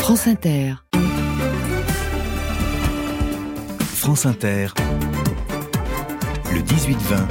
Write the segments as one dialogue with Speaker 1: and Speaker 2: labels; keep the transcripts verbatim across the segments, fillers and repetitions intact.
Speaker 1: France Inter.
Speaker 2: France Inter, le dix-huit vingt,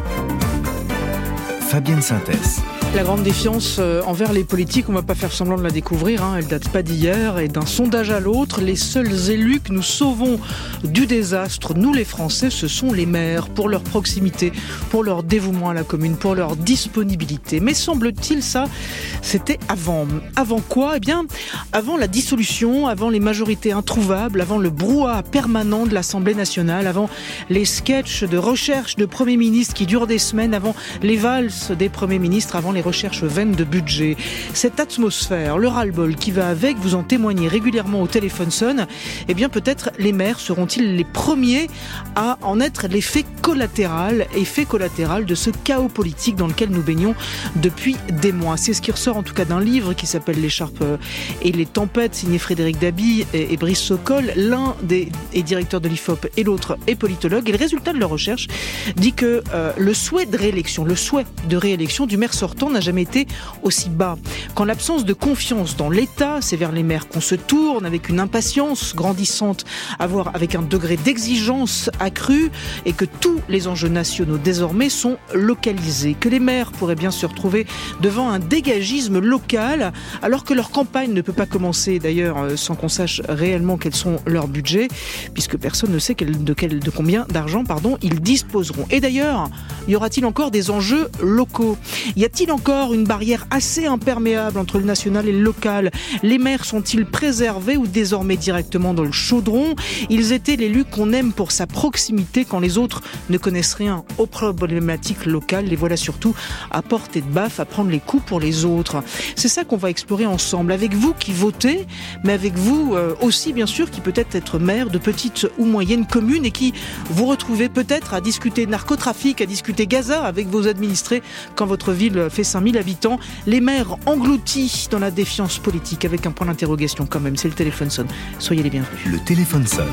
Speaker 2: Fabienne Synthès.
Speaker 3: La grande défiance envers les politiques, on ne va pas faire semblant de la découvrir, hein. Elle ne date pas d'hier et d'un sondage à l'autre, les seuls élus que nous sauvons du désastre, nous les Français, ce sont les maires, pour leur proximité, pour leur dévouement à la commune, pour leur disponibilité. Mais semble-t-il, ça, c'était avant. Avant quoi ? Eh bien, avant la dissolution, avant les majorités introuvables, avant le brouhaha permanent de l'Assemblée nationale, avant les sketchs de recherche de premiers ministres qui durent des semaines, avant les valses des premiers ministres, avant les recherches vaines de budget. Cette atmosphère, le ras-le-bol qui va avec, vous en témoignez régulièrement au téléphone sonne, eh bien peut-être les maires seront-ils les premiers à en être l'effet collatéral, effet collatéral de ce chaos politique dans lequel nous baignons depuis des mois. C'est ce qui ressort en tout cas d'un livre qui s'appelle L'écharpe et les tempêtes, signé Frédéric Dabi et Brice Sokol. L'un des, est directeur de l'I F O P et l'autre est politologue. Et le résultat de leur recherche dit que euh, le souhait de réélection, le souhait de réélection du maire sortant n'a jamais été aussi bas. Qu'en l'absence de confiance dans l'État, c'est vers les maires qu'on se tourne avec une impatience grandissante, à voir avec un degré d'exigence accru, et que tous les enjeux nationaux désormais sont localisés. Que les maires pourraient bien se retrouver devant un dégagisme local, alors que leur campagne ne peut pas commencer d'ailleurs sans qu'on sache réellement quels sont leurs budgets, puisque personne ne sait quel, de, quel, de combien d'argent pardon, ils disposeront. Et d'ailleurs, y aura-t-il encore des enjeux locaux ? Y a-t-il encore une barrière assez imperméable entre le national et le local ? Les maires sont-ils préservés ou désormais directement dans le chaudron ? Ils étaient l'élu qu'on aime pour sa proximité quand les autres ne connaissent rien aux problématiques locales. Les voilà surtout à portée de baffe, à prendre les coups pour les autres. C'est ça qu'on va explorer ensemble, avec vous qui votez, mais avec vous euh, aussi bien sûr qui peut-être être maire de petites ou moyennes communes et qui vous retrouvez peut-être à discuter narcotrafic, à discuter Gaza avec vos administrés quand votre ville fait cinq mille habitants. Les maires engloutis dans la défiance politique, avec un point d'interrogation quand même. C'est le téléphone sonne. Soyez les bienvenus.
Speaker 2: Le téléphone sonne.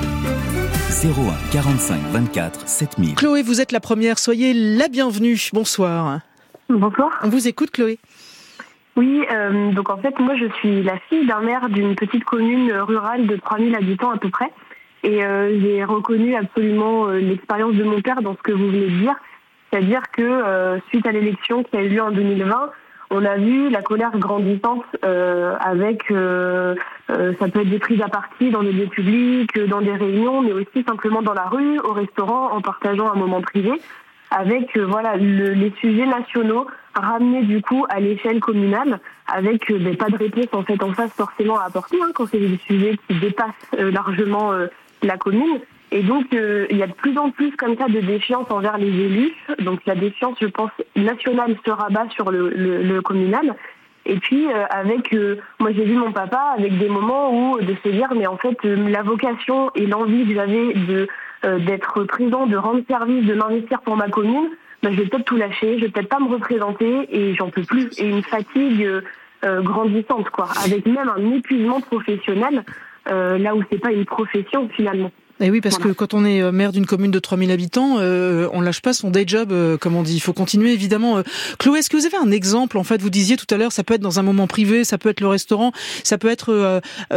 Speaker 2: zéro un quarante-cinq vingt-quatre sept mille.
Speaker 3: Chloé, vous êtes la première. Soyez la bienvenue. Bonsoir.
Speaker 4: Bonsoir.
Speaker 3: On vous écoute, Chloé.
Speaker 4: Oui, euh, donc en fait, moi je suis la fille d'un maire d'une petite commune rurale de trois mille habitants à peu près. Et euh, j'ai reconnu absolument euh, l'expérience de mon père dans ce que vous venez de dire. C'est-à-dire que euh, suite à l'élection qui a eu lieu en deux mille vingt, on a vu la colère grandissante euh, avec, euh, euh, ça peut être des prises à partie dans des lieux publics, dans des réunions, mais aussi simplement dans la rue, au restaurant, en partageant un moment privé, avec euh, voilà le, les sujets nationaux ramenés du coup à l'échelle communale, avec euh, ben, pas de réponse en fait en face forcément à apporter hein, quand c'est des sujets qui dépassent euh, largement euh, la commune. Et donc, euh, il y a de plus en plus comme ça de défiance envers les élus. Donc, la défiance, je pense, nationale se rabat sur le, le, le communal. Et puis, euh, avec, euh, moi, j'ai vu mon papa avec des moments où de se dire, mais en fait, euh, la vocation et l'envie que j'avais de euh, d'être présent, de rendre service, de m'investir pour ma commune, ben, je vais peut-être tout lâcher, je vais peut-être pas me représenter et j'en peux plus. Et une fatigue euh, euh, grandissante, quoi, avec même un épuisement professionnel, euh, là où c'est pas une profession finalement.
Speaker 3: Et oui, parce
Speaker 4: voilà.
Speaker 3: que quand on est maire d'une commune de trois mille habitants, euh, on lâche pas son day job, euh, comme on dit. Il faut continuer, évidemment. Euh, Chloé, est-ce que vous avez un exemple ? En fait, vous disiez tout à l'heure, ça peut être dans un moment privé, ça peut être le restaurant, ça peut être euh,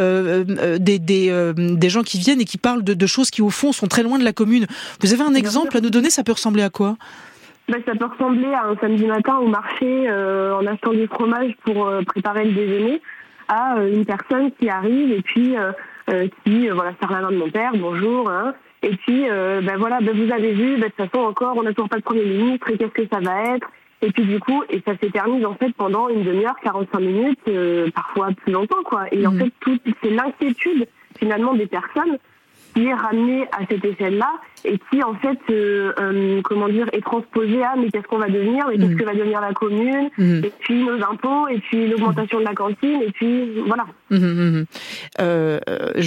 Speaker 3: euh, des, des, euh, des gens qui viennent et qui parlent de, de choses qui, au fond, sont très loin de la commune. Vous avez un exemple à nous donner ? Ça peut ressembler à quoi ?
Speaker 4: Ben, ça peut ressembler à un samedi matin au marché, euh, en achetant du fromage pour euh, préparer le déjeuner, à euh, une personne qui arrive et puis... Euh, Euh, qui euh, voilà serre la main de mon père, bonjour, hein, et puis euh, ben voilà, ben vous avez vu, ben de toute façon encore on n'a toujours pas de Premier ministre et qu'est-ce que ça va être, et puis du coup et ça s'éternise en fait pendant une demi-heure, quarante-cinq minutes, euh, parfois plus longtemps quoi, et mmh. en fait tout c'est l'inquiétude finalement des personnes qui est ramenée à cette échelle-là et qui en fait euh, euh, comment dire est transposée à mais qu'est-ce qu'on va devenir, mais qu'est-ce mmh. que va devenir la commune, mmh. et puis nos impôts, et puis l'augmentation de la cantine, et puis voilà.
Speaker 3: Mmh, mmh. Euh,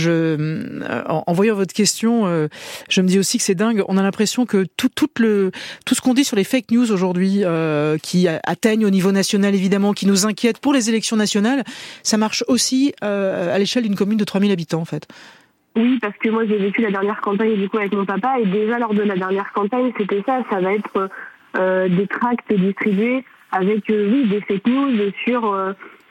Speaker 3: je, en, en voyant votre question, euh, je me dis aussi que c'est dingue. On a l'impression que tout, tout le, tout ce qu'on dit sur les fake news aujourd'hui, euh, qui atteignent au niveau national évidemment, qui nous inquiètent pour les élections nationales, ça marche aussi euh, à l'échelle d'une commune de trois mille habitants en fait.
Speaker 4: Oui, parce que moi j'ai vécu la dernière campagne du coup avec mon papa, et déjà lors de la dernière campagne c'était ça, ça va être euh, des tracts distribués avec euh, oui des fake news sur euh,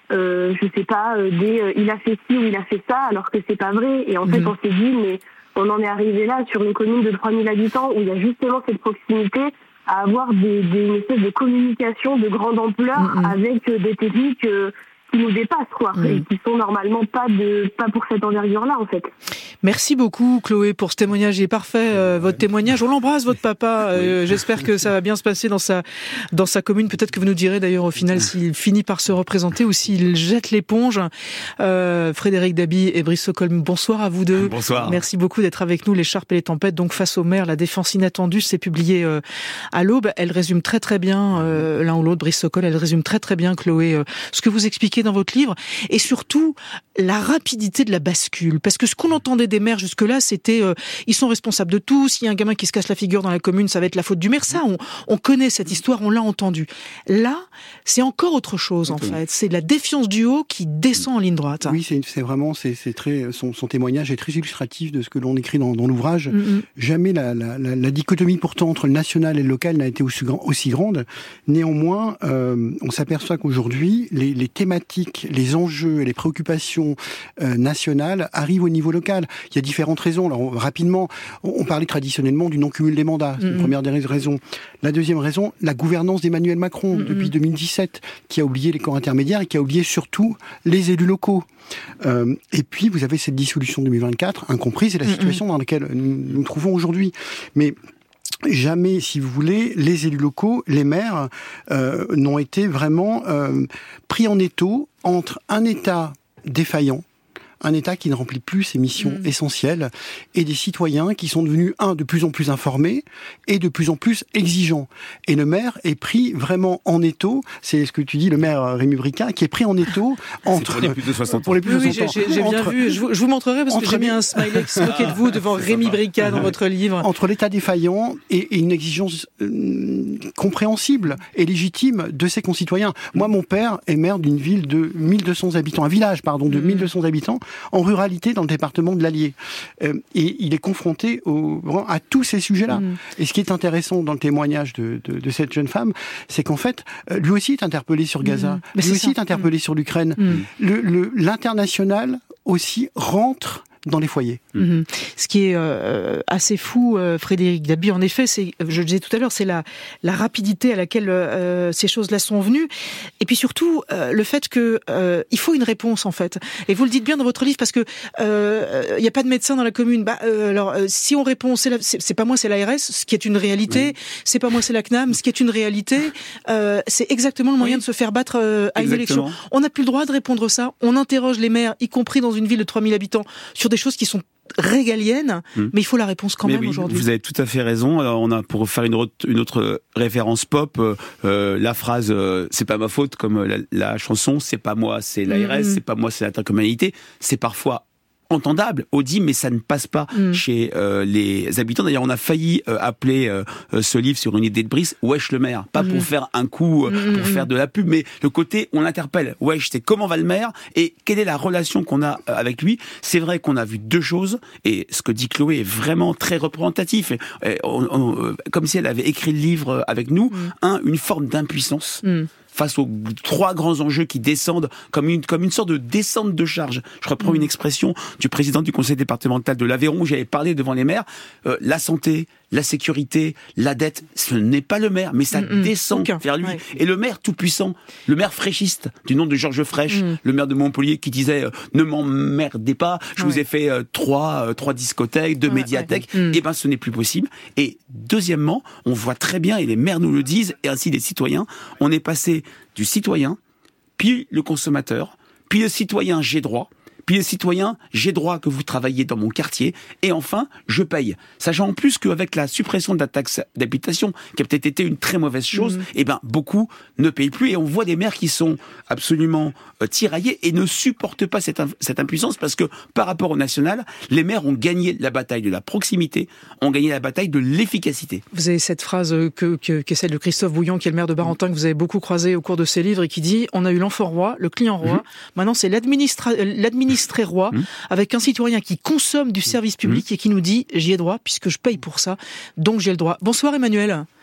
Speaker 4: euh, je sais pas, euh, des euh, il a fait ci ou il a fait ça, alors que c'est pas vrai. Et en mmh. fait, on s'est dit, mais on en est arrivé là sur une commune de trois mille habitants où il y a justement cette proximité à avoir des, des une espèce de communication de grande ampleur mmh. avec euh, des techniques euh, qui nous dépassent, quoi, mmh. et qui sont normalement pas de pas pour cette envergure-là, en fait.
Speaker 3: Merci beaucoup, Chloé, pour ce témoignage. Il est parfait, euh, votre témoignage. On l'embrasse, votre papa. Euh, oui. J'espère que ça va bien se passer dans sa dans sa commune. Peut-être que vous nous direz d'ailleurs au final s'il finit par se représenter ou s'il jette l'éponge. Euh, Frédéric Dabi et Brice Sokol, bonsoir à vous deux.
Speaker 1: Bonsoir.
Speaker 3: Merci beaucoup d'être avec nous. L'écharpe et les tempêtes, donc face au maire, la défense inattendue, c'est publié euh, à l'Aube. Elle résume très très bien euh, l'un ou l'autre. Brice Sokol, elle résume très très bien, Chloé, euh, ce que vous expliquez dans votre livre, et surtout la rapidité de la bascule. Parce que ce qu'on entendait des maires jusque-là, c'était euh, ils sont responsables de tout. S'il y a un gamin qui se casse la figure dans la commune, ça va être la faute du maire. Ça, on, on connaît cette histoire, on l'a entendu. Là, c'est encore autre chose, en fait. C'est la défiance du haut qui descend en ligne droite.
Speaker 5: Oui, c'est, c'est vraiment, c'est, c'est très, son, son témoignage est très illustratif de ce que l'on écrit dans, dans l'ouvrage. Mm-hmm. Jamais la, la, la, la dichotomie pourtant entre le national et le local n'a été aussi, grand, aussi grande. Néanmoins, euh, on s'aperçoit qu'aujourd'hui, les, les thématiques, les enjeux et les préoccupations euh, nationales arrivent au niveau local. Il y a différentes raisons. Alors, on, rapidement, on, on parlait traditionnellement du non-cumul des mandats. C'est mmh. la première des raisons. La deuxième raison, la gouvernance d'Emmanuel Macron mmh. depuis deux mille dix-sept, qui a oublié les corps intermédiaires et qui a oublié surtout les élus locaux. Euh, et puis, vous avez cette dissolution deux mille vingt-quatre, incomprise, et la mmh. situation dans laquelle nous nous trouvons aujourd'hui. Mais jamais, si vous voulez, les élus locaux, les maires, euh, n'ont été vraiment euh, pris en étau entre un État défaillant, un État qui ne remplit plus ses missions mmh. essentielles, et des citoyens qui sont devenus, un, de plus en plus informés, et de plus en plus exigeants. Et le maire est pris vraiment en étau, c'est ce que tu dis, le maire Rémi Bricard, qui est pris en étau entre...
Speaker 1: pour les plus de soixante ans.
Speaker 5: Pour les plus
Speaker 3: oui,
Speaker 5: de soixante
Speaker 3: oui,
Speaker 5: ans.
Speaker 3: J'ai, j'ai bien
Speaker 5: entre,
Speaker 3: vu, je vous, je vous montrerai, parce que j'ai mis un smiley qui se moquait de vous devant Rémi Bricard dans votre livre.
Speaker 5: Entre l'État défaillant et, et une exigence euh, compréhensible et légitime de ses concitoyens. Moi, mon père est maire d'une ville de mille deux cents habitants, un village, pardon, de mmh. mille deux cents habitants, en ruralité dans le département de l'Allier. Euh, et il est confronté au, à tous ces sujets-là. Mmh. Et ce qui est intéressant dans le témoignage de, de, de cette jeune femme, c'est qu'en fait, euh, lui aussi est interpellé sur Gaza, mmh. lui aussi ça. est interpellé mmh. sur l'Ukraine. Mmh. Le, le, l'international aussi rentre dans les foyers.
Speaker 3: Mmh. Ce qui est euh, assez fou, euh, Frédéric Dabi, en effet, c'est, je le disais tout à l'heure, c'est la, la rapidité à laquelle euh, ces choses-là sont venues, et puis surtout euh, le fait que euh, il faut une réponse, en fait. Et vous le dites bien dans votre livre, parce que il euh, y a pas de médecin dans la commune. Bah euh, alors euh, si on répond, c'est, la, c'est, c'est pas moi, c'est l'A R S, ce qui est une réalité. Oui. C'est pas moi, c'est la C N A M, ce qui est une réalité. Euh, c'est exactement le moyen oui. de se faire battre euh, à exactement. une élection. On n'a plus le droit de répondre ça. On interroge les maires, y compris dans une ville de trois mille habitants, sur des choses qui sont régaliennes, mmh. mais il faut la réponse quand mais même oui, aujourd'hui.
Speaker 1: Vous avez tout à fait raison. Alors on a, pour faire une autre, une autre référence pop, euh, la phrase euh, c'est pas ma faute, comme la, la chanson c'est pas moi, c'est l'A R S, mmh. c'est pas moi, c'est l'intercommunalité. C'est parfois entendable, audible, mais ça ne passe pas mmh. chez euh, les habitants. D'ailleurs, on a failli euh, appeler euh, ce livre sur une idée de Brice, Wesh le maire. Pas mmh. pour faire un coup, euh, mmh. pour faire de la pub, mais le côté, on l'interpelle. Wesh, c'est comment va le maire et quelle est la relation qu'on a euh, avec lui. C'est vrai qu'on a vu deux choses, et ce que dit Chloé est vraiment très représentatif. Et, et, on, on, comme si elle avait écrit le livre avec nous. Mmh. Un, une forme d'impuissance. Mmh. face aux trois grands enjeux qui descendent comme une, comme une sorte de descente de charge. Je reprends mmh. une expression du président du conseil départemental de l'Aveyron où j'avais parlé devant les maires. Euh, la santé, la sécurité, la dette, ce n'est pas le maire, mais ça mmh, descend okay. vers lui. Ouais. Et le maire tout-puissant, le maire fraîchiste, du nom de Georges Frêche, mmh. le maire de Montpellier qui disait euh, « Ne m'emmerdez pas, je ouais. vous ai fait euh, trois, euh, trois discothèques, deux ouais, médiathèques. Ouais. » Eh ben, ce n'est plus possible. Et deuxièmement, on voit très bien, et les maires nous le disent, et ainsi les citoyens, on est passé du citoyen, puis le consommateur, puis le citoyen « j'ai droit », puis le citoyen, j'ai droit que vous travailliez dans mon quartier, et enfin, je paye. Sachant en plus qu'avec la suppression de la taxe d'habitation, qui a peut-être été une très mauvaise chose, mmh. eh ben, beaucoup ne payent plus, et on voit des maires qui sont absolument euh, tiraillés et ne supportent pas cette, cette impuissance, parce que par rapport au national, les maires ont gagné la bataille de la proximité, ont gagné la bataille de l'efficacité. Vous
Speaker 3: avez cette phrase que, que, que celle de Christophe Bouillon, qui est le maire de Barentin, que vous avez beaucoup croisé au cours de ses livres, et qui dit « On a eu l'enfant roi, le client roi, mmh. maintenant c'est l'administra- l'administration très roi, mmh. avec un citoyen qui consomme du service public mmh. et qui nous dit « j'y ai droit puisque je paye pour ça, donc j'ai le droit ». Bonsoir Emmanuel.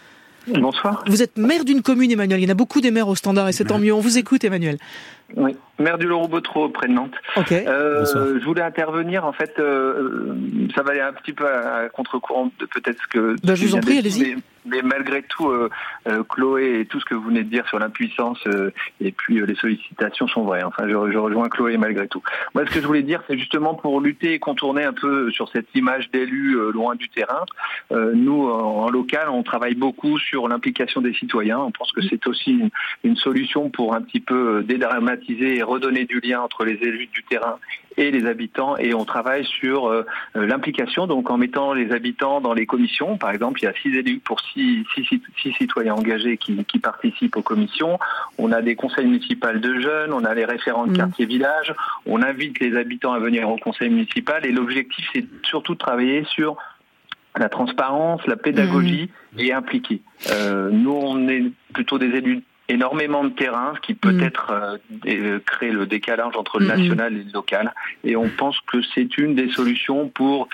Speaker 6: Bonsoir.
Speaker 3: Vous êtes maire d'une commune, Emmanuel. Il y en a beaucoup des maires au Standard et c'est tant mieux. On vous écoute, Emmanuel.
Speaker 6: Oui, maire du Loroux-Bottereau, près de Nantes.
Speaker 3: Okay.
Speaker 6: Euh, je voulais intervenir, en fait, euh, ça va aller un petit peu à, à contre-courant de peut-être ce que...
Speaker 3: Ben, je vous en prie, allez-y.
Speaker 6: Mais, mais malgré tout, euh, euh, Chloé et tout ce que vous venez de dire sur l'impuissance euh, et puis euh, les sollicitations sont vraies. Enfin, je, je rejoins Chloé malgré tout. Moi, ce que je voulais dire, c'est justement pour lutter et contourner un peu sur cette image d'élu euh, loin du terrain. Euh, nous, en, en local, on travaille beaucoup sur l'implication des citoyens. On pense que c'est aussi une, une solution pour un petit peu dédramatiser et redonner du lien entre les élus du terrain et les habitants, et on travaille sur euh, l'implication, donc en mettant les habitants dans les commissions. Par exemple, il y a six élus pour six, six, six citoyens engagés qui, qui participent aux commissions. On a des conseils municipaux de jeunes, on a les référents de quartier village, on invite les habitants à venir au conseil municipal, et l'objectif c'est surtout de travailler sur la transparence, la pédagogie mmh. et impliquer. Euh, nous, on est plutôt des élus énormément de terrain, ce qui peut-être mmh. euh, crée le décalage entre le national mmh. et le local. Et on pense que c'est une des solutions pour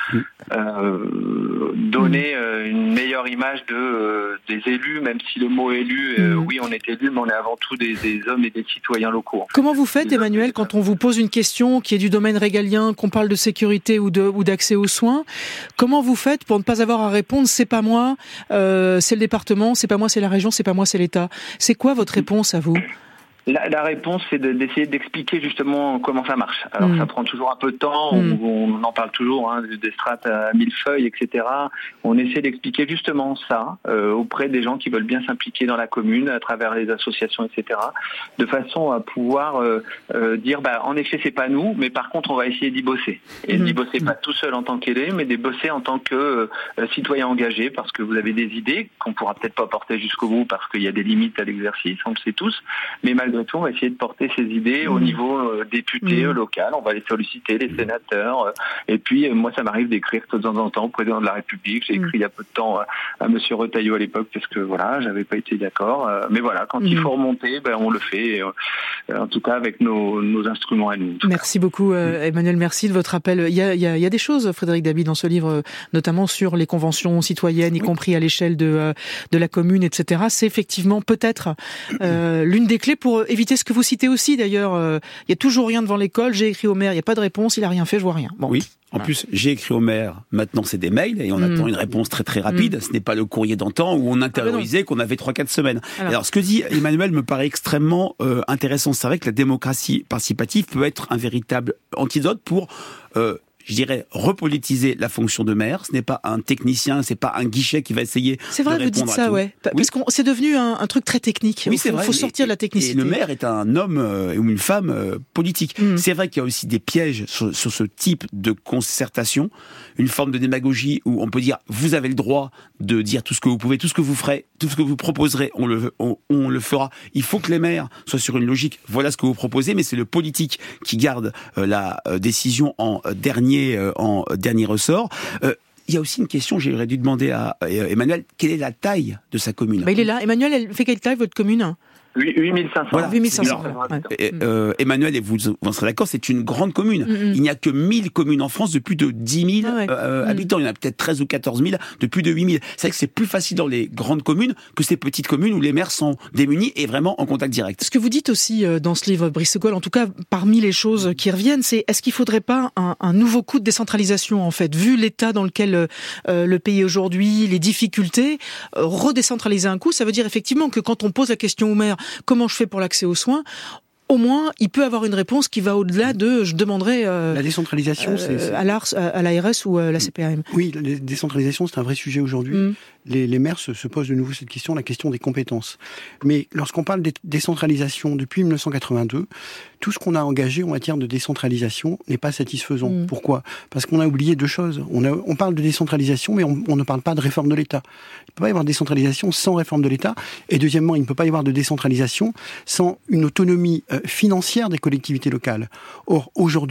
Speaker 6: euh, donner euh, une meilleure image de, euh, des élus, même si le mot élu, euh, mmh. oui, on est élu, mais on est avant tout des, des hommes et des citoyens locaux.
Speaker 3: Comment vous faites, Emmanuel, quand on vous pose une question qui est du domaine régalien, qu'on parle de sécurité ou, de, ou d'accès aux soins, comment vous faites pour ne pas avoir à répondre « c'est pas moi, euh, c'est le département, c'est pas moi, c'est la région, c'est pas moi, c'est l'État ». C'est quoi votre réponse à vous ?
Speaker 6: La, la réponse, c'est de, d'essayer d'expliquer justement comment ça marche. Alors, mmh. ça prend toujours un peu de temps, mmh. on, on en parle toujours, hein, des strates à mille feuilles, et cetera. On essaie d'expliquer justement ça euh, auprès des gens qui veulent bien s'impliquer dans la commune, à travers les associations, et cetera, de façon à pouvoir euh, euh, dire, bah, en effet, c'est pas nous, mais par contre, on va essayer d'y bosser. Et mmh. d'y bosser pas tout seul en tant qu'élé, mais d'y bosser en tant que euh, citoyen engagé, parce que vous avez des idées qu'on pourra peut-être pas porter jusqu'au bout, parce qu'il y a des limites à l'exercice, on le sait tous, mais malgré tout, on va essayer de porter ces idées mmh. au niveau euh, député mmh. local. On va les solliciter, les sénateurs. Euh, et puis, euh, moi, ça m'arrive d'écrire de temps en temps au président de la République. J'ai écrit mmh. il y a peu de temps euh, à monsieur Retailleau à l'époque parce que, voilà, j'avais pas été d'accord. Euh, mais voilà, quand mmh. il faut remonter, ben, on le fait. Euh, en tout cas, avec nos, nos instruments à nous.
Speaker 3: Merci beaucoup, euh, Emmanuel. Merci de votre appel. Il y a, il y a, il y a des choses, Frédéric Dabi, dans ce livre, notamment sur les conventions citoyennes, y oui. compris à l'échelle de, euh, de la commune, et cetera. C'est effectivement peut-être euh, l'une des clés pour éviter ce que vous citez aussi, d'ailleurs. Il euh, y a toujours rien devant l'école, j'ai écrit au maire, il n'y a pas de réponse, il a rien fait, je vois rien. Bon.
Speaker 1: Oui. En voilà. plus, j'ai écrit au maire, maintenant c'est des mails, et on mmh. attend une réponse très très rapide. Mmh. Ce n'est pas le courrier d'antan où on intériorisait ah qu'on avait trois quatre semaines. Alors. Alors, ce que dit Emmanuel me paraît extrêmement euh, intéressant. C'est vrai que la démocratie participative peut être un véritable antidote pour... Euh, je dirais, repolitiser la fonction de maire. Ce n'est pas un technicien, c'est pas un guichet qui va essayer
Speaker 3: c'est vrai,
Speaker 1: de répondre
Speaker 3: vous dites ça,
Speaker 1: tout.
Speaker 3: ouais. Parce oui. que c'est devenu un, un truc très technique.
Speaker 1: Oui,
Speaker 3: il
Speaker 1: c'est
Speaker 3: faut,
Speaker 1: vrai.
Speaker 3: faut sortir
Speaker 1: et,
Speaker 3: de la technicité.
Speaker 1: Et le maire est un homme euh, ou une femme euh, politique. Mmh. C'est vrai qu'il y a aussi des pièges sur, sur ce type de concertation, une forme de démagogie où on peut dire, vous avez le droit de dire tout ce que vous pouvez, tout ce que vous ferez, tout ce que vous proposerez, on le, on, on le fera. Il faut que les maires soient sur une logique, voilà ce que vous proposez, mais c'est le politique qui garde euh, la euh, décision en euh, dernier, euh, en euh, dernier ressort. Euh, il y a aussi une question, j'aurais dû demander à euh, Emmanuel, quelle est la taille de sa commune ?
Speaker 3: Bah, il est là. Emmanuel, elle fait quelle taille votre commune ?
Speaker 6: huit mille cinq cents.
Speaker 1: Voilà.
Speaker 3: huit mille cinq cents.
Speaker 1: Alors, ouais. euh, Emmanuel, et vous, vous en serez d'accord, c'est une grande commune. Mm-hmm. Il n'y a que mille communes en France de plus de dix mille ah ouais. euh, mm. habitants. Il y en a peut-être treize ou quatorze mille de plus de huit mille. C'est vrai que c'est plus facile dans les grandes communes que ces petites communes où les maires sont démunis et vraiment en contact direct.
Speaker 3: Ce que vous dites aussi dans ce livre, Brice Gaulle, en tout cas parmi les choses qui reviennent, c'est est-ce qu'il ne faudrait pas un, un nouveau coup de décentralisation en fait, vu l'état dans lequel euh, le pays est aujourd'hui, les difficultés, euh, redécentraliser un coup, ça veut dire effectivement que quand on pose la question au maire, comment je fais pour l'accès aux soins, au moins, il peut avoir une réponse qui va au-delà de, je demanderais... Euh,
Speaker 5: la décentralisation, euh, c'est, c'est...
Speaker 3: à l'A R S, à l'A R S ou à la C P A M.
Speaker 5: Oui, la décentralisation, c'est un vrai sujet aujourd'hui. Mm. Les, les maires se, se posent de nouveau cette question, la question des compétences. Mais lorsqu'on parle de décentralisation depuis dix-neuf cent quatre-vingt-deux, tout ce qu'on a engagé en matière de décentralisation n'est pas satisfaisant. Mm. Pourquoi ? Parce qu'on a oublié deux choses. On, a, on parle de décentralisation, mais on, on ne parle pas de réforme de l'État. Il ne peut pas y avoir de décentralisation sans réforme de l'État. Et deuxièmement, il ne peut pas y avoir de décentralisation sans une autonomie euh, financière des collectivités locales. Or, aujourd'hui,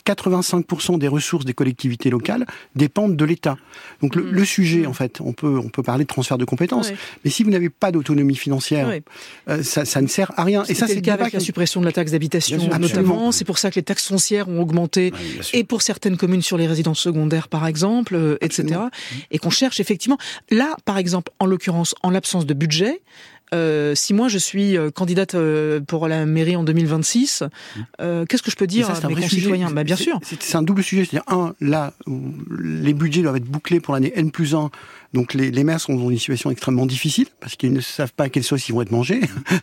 Speaker 5: quatre-vingt-cinq pour cent des ressources des collectivités locales dépendent de l'État. Donc le, mmh. le sujet, en fait, on peut, on peut parler de transfert de compétences, ouais. mais si vous n'avez pas d'autonomie financière, ouais. euh, ça, ça ne sert à rien.
Speaker 3: Et ça, c'est le cas avec la suppression de la taxe d'habitation, sûr, notamment. C'est pour ça que les taxes foncières ont augmenté, oui, et pour certaines communes sur les résidences secondaires, par exemple, euh, et cetera. Mmh. Et qu'on cherche effectivement. Là, par exemple, en l'occurrence, en l'absence de budget, Euh, si moi je suis euh, candidate euh, pour la mairie en deux mille vingt-six, euh, qu'est-ce que je peux dire ça, à mes concitoyens ? Bah, bien
Speaker 5: c'est,
Speaker 3: sûr.
Speaker 5: C'est, c'est un double sujet. C'est-à-dire, un, là, les budgets doivent être bouclés pour l'année N plus un. Donc les, les maires sont dans une situation extrêmement difficile parce qu'ils ne savent pas à quelle sauce ils vont être mangés.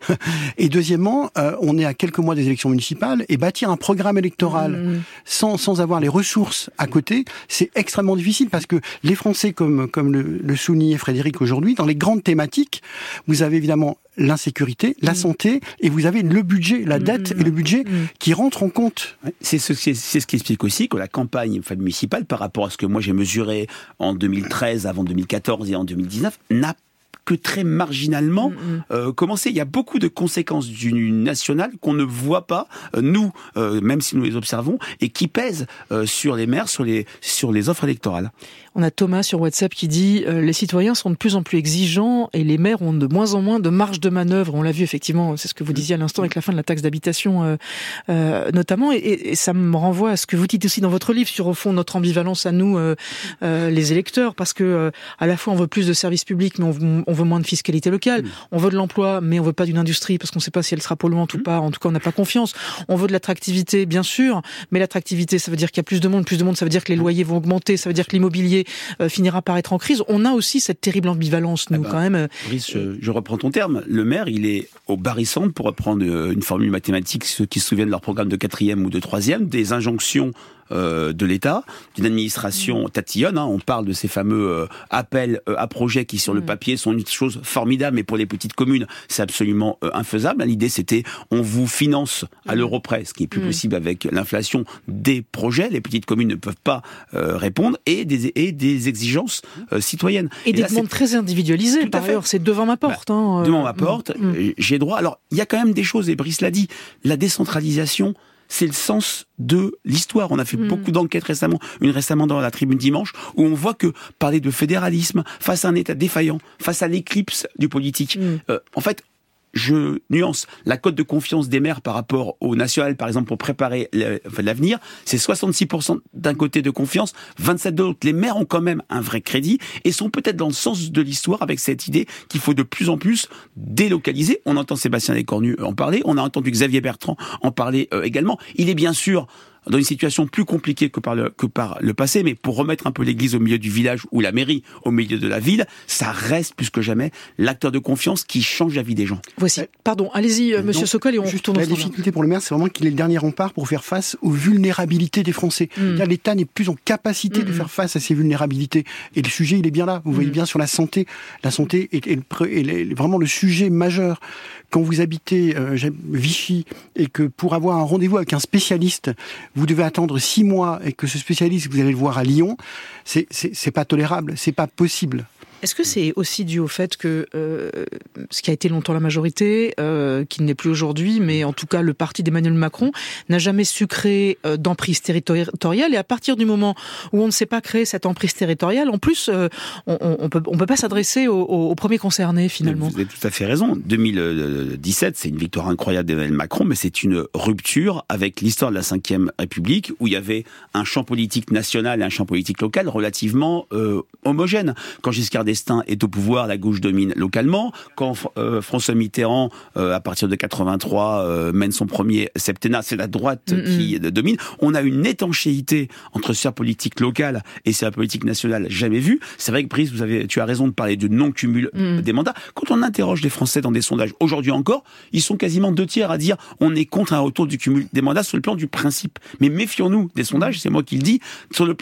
Speaker 5: Et deuxièmement, euh, on est à quelques mois des élections municipales et bâtir un programme électoral mmh. sans, sans avoir les ressources à côté, c'est extrêmement difficile parce que les Français, comme, comme le, le soulignait Frédéric aujourd'hui, dans les grandes thématiques, vous avez évidemment l'insécurité, la mmh. santé, et vous avez le budget, la dette mmh. et le budget mmh. qui rentrent en compte.
Speaker 1: C'est ce, c'est, c'est ce qui explique aussi que la campagne enfin, municipale, par rapport à ce que moi j'ai mesuré en deux mille treize, avant deux mille quatorze et en deux mille dix-neuf, n'a que très marginalement mmh. euh, commencé. Il y a beaucoup de conséquences du national qu'on ne voit pas, euh, nous, euh, même si nous les observons, et qui pèsent euh, sur les maires, sur les, sur les offres électorales.
Speaker 3: On a Thomas sur WhatsApp qui dit euh, « Les citoyens sont de plus en plus exigeants et les maires ont de moins en moins de marge de manœuvre. » On l'a vu effectivement, c'est ce que vous disiez à l'instant avec la fin de la taxe d'habitation euh, euh, notamment. Et, et ça me renvoie à ce que vous dites aussi dans votre livre sur, au fond, notre ambivalence à nous, euh, euh, les électeurs. Parce que euh, à la fois, on veut plus de services publics, mais on, on veut moins de fiscalité locale. Mmh. On veut de l'emploi, mais on veut pas d'une industrie parce qu'on ne sait pas si elle sera polluante mmh. ou pas. En tout cas, on n'a pas confiance. On veut de l'attractivité, bien sûr. Mais l'attractivité, ça veut dire qu'il y a plus de monde. Plus de monde, ça veut dire que les loyers vont augmenter. Ça veut dire que l'immobilier Euh, finira par être en crise. On a aussi cette terrible ambivalence, nous, ah ben, quand même.
Speaker 1: Brice, je, je reprends ton terme. Le maire, il est au barycentre, pour reprendre une formule mathématique, ceux qui se souviennent de leur programme de quatrième ou de troisième, des injonctions Euh, de l'État, d'une administration tatillonne. Hein. On parle de ces fameux euh, appels euh, à projets qui, sur le papier, sont une chose formidable, mais pour les petites communes, c'est absolument euh, infaisable. L'idée, c'était, on vous finance à l'euro près, ce qui est plus mmh. possible avec l'inflation, des projets. Les petites communes ne peuvent pas euh, répondre, et des, et des exigences euh, citoyennes.
Speaker 3: Et, et des là, demandes très individualisées, par ailleurs. C'est devant ma porte. Bah, hein, euh...
Speaker 1: Devant ma porte, mmh. j'ai droit. Alors, il y a quand même des choses, et Brice l'a dit, la décentralisation, c'est le sens de l'histoire. On a fait mmh. beaucoup d'enquêtes récemment, une récemment dans la Tribune Dimanche, où on voit que parler de fédéralisme face à un État défaillant, face à l'éclipse du politique, mmh. euh, en fait, je nuance, la cote de confiance des maires par rapport au national, par exemple, pour préparer le, enfin, l'avenir, c'est soixante-six pour cent d'un côté de confiance, vingt-sept de l'autre. Les maires ont quand même un vrai crédit et sont peut-être dans le sens de l'histoire avec cette idée qu'il faut de plus en plus délocaliser. On entend Sébastien Lecornu en parler, on a entendu Xavier Bertrand en parler euh, également. Il est bien sûr dans une situation plus compliquée que par le, que par le passé, mais pour remettre un peu l'église au milieu du village ou la mairie au milieu de la ville, ça reste plus que jamais l'acteur de confiance qui change la vie des gens.
Speaker 3: Voici. Pardon, allez-y, euh, monsieur Sokol, et on retourne au
Speaker 5: La difficulté pour le maire, c'est vraiment qu'il est le dernier rempart pour faire face aux vulnérabilités des Français. Mm. Là, l'État n'est plus en capacité mm. de faire face à ces vulnérabilités. Et le sujet, il est bien là. Vous mm. voyez bien sur la santé. La santé est, est, est, est vraiment le sujet majeur. Quand vous habitez euh, Vichy et que pour avoir un rendez-vous avec un spécialiste, vous devez attendre six mois et que ce spécialiste, vous allez le voir à Lyon, c'est, c'est, c'est pas tolérable, c'est pas possible.
Speaker 3: Est-ce que c'est aussi dû au fait que euh, ce qui a été longtemps la majorité, euh, qui n'est plus aujourd'hui, mais en tout cas le parti d'Emmanuel Macron, n'a jamais su créer euh, d'emprise territoriale, et à partir du moment où on ne sait pas créer cette emprise territoriale, en plus, euh, on, on peut on peut pas s'adresser aux, aux premiers concernés finalement.
Speaker 1: Vous avez tout à fait raison. deux mille dix-sept, c'est une victoire incroyable d'Emmanuel Macron, mais c'est une rupture avec l'histoire de la cinquième République, où il y avait un champ politique national et un champ politique local relativement euh, homogène. Quand Giscard d'Estaing est au pouvoir, la gauche domine localement. Quand euh, François Mitterrand, euh, à partir de quatre-vingt-trois, euh, mène son premier septennat, c'est la droite mm-hmm. qui domine. On a une étanchéité entre sphère politique locale et sphère politique nationale jamais vue. C'est vrai que Brice, vous avez, tu as raison de parler de non-cumul mm. des mandats. Quand on interroge les Français dans des sondages, aujourd'hui encore, ils sont quasiment deux tiers à dire on est contre un retour du cumul des mandats sur le plan du principe. Mais méfions-nous des sondages, c'est moi qui le dis, sur le plan des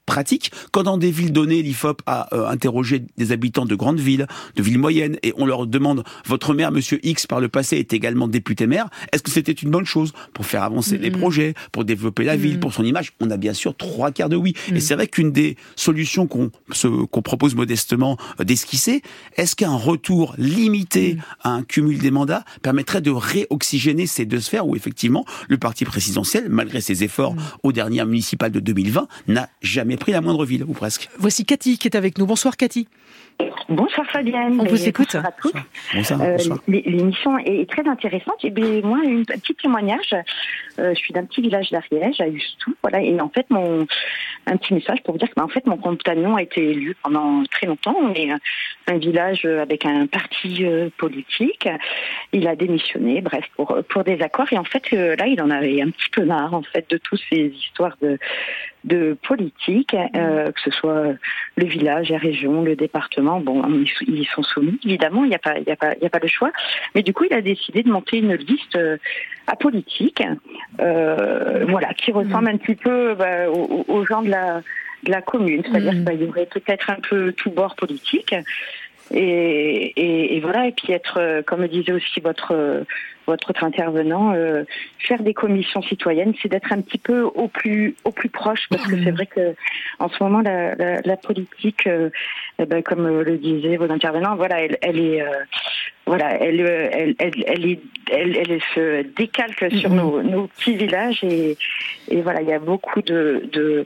Speaker 1: pratique. Quand dans des villes données, l'I F O P a euh, interrogé des habitants de grandes villes, de villes moyennes, et on leur demande, votre maire, monsieur X, par le passé, est également député maire, est-ce que c'était une bonne chose pour faire avancer mmh. les projets, pour développer la ville, mmh. pour son image? On a bien sûr trois quarts de oui. Mmh. Et c'est vrai qu'une des solutions qu'on, se, qu'on propose modestement d'esquisser, est-ce qu'un retour limité mmh. à un cumul des mandats permettrait de réoxygéner ces deux sphères où effectivement le parti présidentiel, malgré ses efforts mmh. aux dernières municipales de deux mille vingt, n'a jamais pris la moindre ville, ou presque.
Speaker 3: Voici Cathy qui est avec nous. Bonsoir Cathy.
Speaker 7: Bonsoir Fabienne.
Speaker 3: On vous écoute.
Speaker 7: Bonsoir à tous.
Speaker 1: Bonsoir. Euh, bonsoir.
Speaker 7: L'émission est très intéressante. Et bien, moi, un petit témoignage. Euh, je suis d'un petit village d'Ariège, à Ustou. Voilà. Et en fait, mon un petit message pour vous dire que, en fait, mon compagnon a été élu pendant très longtemps. On est un village avec un parti euh, politique. Il a démissionné, bref, pour pour des accords. Et en fait, euh, là, il en avait un petit peu marre, en fait, de toutes ces histoires de de politique, euh, que ce soit le village, la région, le département. Bon, ils y sont soumis, évidemment, il n'y a pas, il y a pas, il y a pas le choix. Mais du coup, il a décidé de monter une liste euh, apolitique, euh, voilà, qui ressemble mmh. un petit peu bah, aux, aux gens de la, de la commune. C'est-à-dire mmh. qu'il bah, y aurait peut-être un peu tout bord politique. Et, et, et voilà, et puis être, euh, comme le disait aussi votre euh, votre autre intervenant, euh, faire des commissions citoyennes, c'est d'être un petit peu au plus au plus proche, parce que c'est vrai que en ce moment la, la, la politique, euh, eh ben, comme le disaient vos intervenants, voilà, elle, elle est euh, voilà, elle elle elle elle, est, elle, elle se décalque sur mmh. nos, nos petits villages et et voilà, il y a beaucoup de de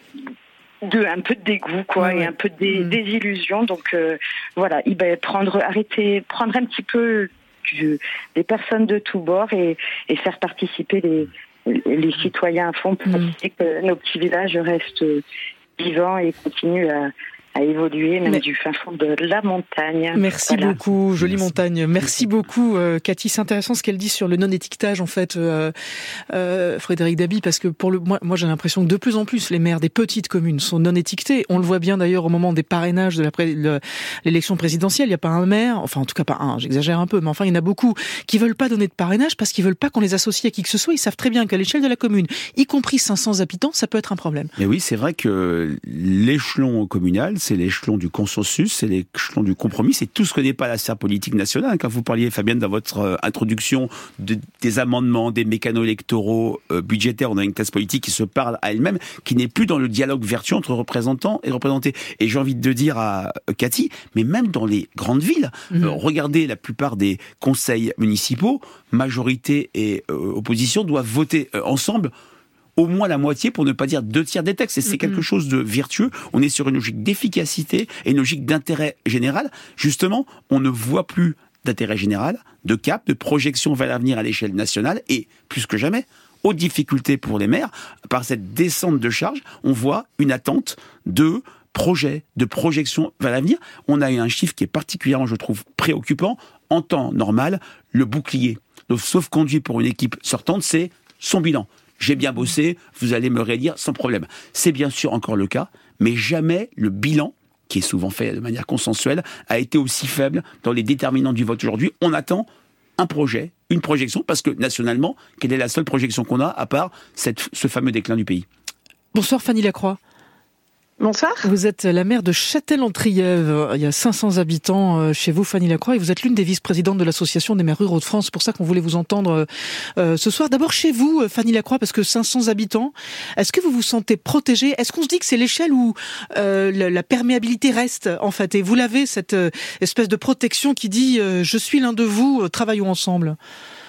Speaker 7: de un peu de dégoût quoi ouais, et un peu de dé, mmh. désillusion, donc euh, voilà, il va prendre arrêter prendre un petit peu du, des personnes de tous bords et, et faire participer les les citoyens à fond pour mmh. que nos petits villages restent vivants et continuent à à évoluer, même Mais... du fin fond de la montagne.
Speaker 3: Merci voilà. beaucoup, jolie Merci. montagne. Merci beaucoup, euh, Cathy. C'est intéressant ce qu'elle dit sur le non-étiquetage, en fait, euh, euh, Frédéric Dabi, parce que pour le, moi, moi, j'ai l'impression que de plus en plus, les maires des petites communes sont non-étiquetés. On le voit bien d'ailleurs au moment des parrainages de la pré- de l'élection présidentielle. Il n'y a pas un maire, enfin, en tout cas pas un, j'exagère un peu, mais enfin, il y en a beaucoup qui veulent pas donner de parrainage parce qu'ils veulent pas qu'on les associe à qui que ce soit. Ils savent très bien qu'à l'échelle de la commune, y compris cinq cents habitants, ça peut être un problème.
Speaker 1: Mais oui, c'est vrai que l'échelon communal, c'est l'échelon du consensus, c'est l'échelon du compromis, c'est tout ce que n'est pas la sphère politique nationale. Quand vous parliez, Fabienne, dans votre euh, introduction de, des amendements, des mécanos électoraux euh, budgétaires, on a une classe politique qui se parle à elle-même, qui n'est plus dans le dialogue vertueux entre représentants et représentés. Et j'ai envie de dire à euh, Cathy, mais même dans les grandes villes, mmh. euh, regardez la plupart des conseils municipaux, majorité et euh, opposition doivent voter euh, ensemble au moins la moitié, pour ne pas dire deux tiers des textes. Et c'est mm-hmm. quelque chose de vertueux. On est sur une logique d'efficacité et une logique d'intérêt général. Justement, on ne voit plus d'intérêt général, de cap, de projection vers l'avenir à l'échelle nationale. Et plus que jamais, aux difficultés pour les maires, par cette descente de charge, on voit une attente de projet, de projection vers l'avenir. On a eu un chiffre qui est particulièrement, je trouve, préoccupant. En temps normal, le bouclier, le sauf-conduit pour une équipe sortante, c'est son bilan. J'ai bien bossé, vous allez me réélire sans problème. C'est bien sûr encore le cas, mais jamais le bilan, qui est souvent fait de manière consensuelle, a été aussi faible dans les déterminants du vote aujourd'hui. On attend un projet, une projection, parce que nationalement, quelle est la seule projection qu'on a, à part cette, ce fameux déclin du pays?
Speaker 3: Bonsoir Fanny Lacroix.
Speaker 8: Bonsoir.
Speaker 3: Vous êtes la maire de Châtel-en-Trièves. Il y a cinq cents habitants chez vous, Fanny Lacroix, et vous êtes l'une des vice-présidentes de l'Association des maires ruraux de France. C'est pour ça qu'on voulait vous entendre euh, ce soir. D'abord chez vous, Fanny Lacroix, parce que cinq cents habitants, est-ce que vous vous sentez protégée? Est-ce qu'on se dit que c'est l'échelle où euh, la, la perméabilité reste, en fait? Et vous l'avez, cette euh, espèce de protection qui dit euh, « je suis l'un de vous, euh, travaillons ensemble ».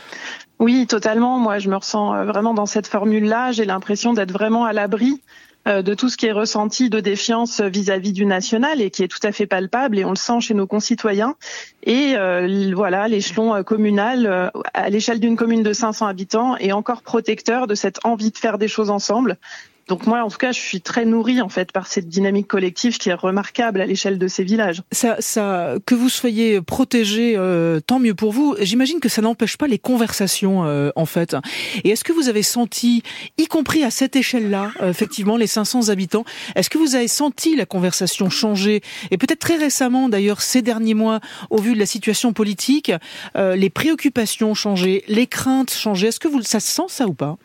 Speaker 8: Oui, totalement. Moi, je me ressens vraiment dans cette formule-là. J'ai l'impression d'être vraiment à l'abri de tout ce qui est ressenti de défiance vis-à-vis du national et qui est tout à fait palpable, et on le sent chez nos concitoyens. Et euh, voilà, l'échelon communal, euh, à l'échelle d'une commune de cinq cents habitants, est encore protecteur de cette envie de faire des choses ensemble. Donc moi, en tout cas, je suis très nourrie en fait par cette dynamique collective qui est remarquable à l'échelle de ces villages.
Speaker 3: Ça, ça, que vous soyez protégés, euh, tant mieux pour vous. J'imagine que ça n'empêche pas les conversations, euh, en fait. Et est-ce que vous avez senti, y compris à cette échelle-là, euh, effectivement, les cinq cents habitants, est-ce que vous avez senti la conversation changer? Et peut-être très récemment, d'ailleurs, ces derniers mois, au vu de la situation politique, euh, les préoccupations changer, les craintes changer. Est-ce que vous, ça se sent ça ou pas?